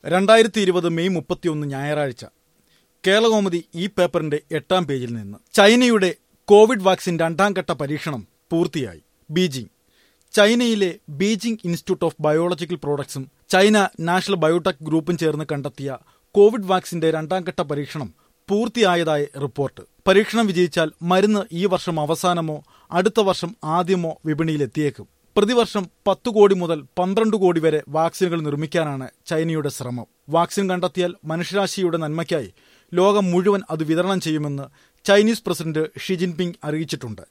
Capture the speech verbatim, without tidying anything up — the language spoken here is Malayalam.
രണ്ടായിരത്തി ഇരുപത് മെയ് മുപ്പത്തിയൊന്ന് ഞായറാഴ്ച കേരളകൗമുദി ഈ പേപ്പറിന്റെ എട്ടാം പേജിൽ നിന്ന് ചൈനയുടെ കോവിഡ് വാക്സിൻ രണ്ടാം ഘട്ട പരീക്ഷണം പൂർത്തിയായി. ബീജിംഗ്. ചൈനയിലെ ബീജിംഗ് ഇൻസ്റ്റിറ്റ്യൂട്ട് ഓഫ് ബയോളജിക്കൽ പ്രോഡക്ട്സും ചൈന നാഷണൽ ബയോടെക് ഗ്രൂപ്പും ചേർന്ന് കണ്ടെത്തിയ കോവിഡ് വാക്സിന്റെ രണ്ടാം ഘട്ട പരീക്ഷണം പൂർത്തിയായതായി റിപ്പോർട്ട്. പരീക്ഷണം വിജയിച്ചാൽ മരുന്ന് ഈ വർഷം അവസാനമോ അടുത്ത വർഷം ആദ്യമോ വിപണിയിലെത്തിയേക്കും. പ്രതിവർഷം പത്ത് കോടി മുതൽ പന്ത്രണ്ട് കോടി വരെ വാക്സിനുകൾ നിർമ്മിക്കാനാണ് ചൈനയുടെ ശ്രമം. വാക്സിൻ കണ്ടെത്തിയാൽ മനുഷ്യരാശിയുടെ നന്മയ്ക്കായി ലോകം മുഴുവൻ അത് വിതരണം ചെയ്യുമെന്ന് ചൈനീസ് പ്രസിഡന്റ് ഷി ജിൻപിങ് അറിയിച്ചിട്ടുണ്ട്.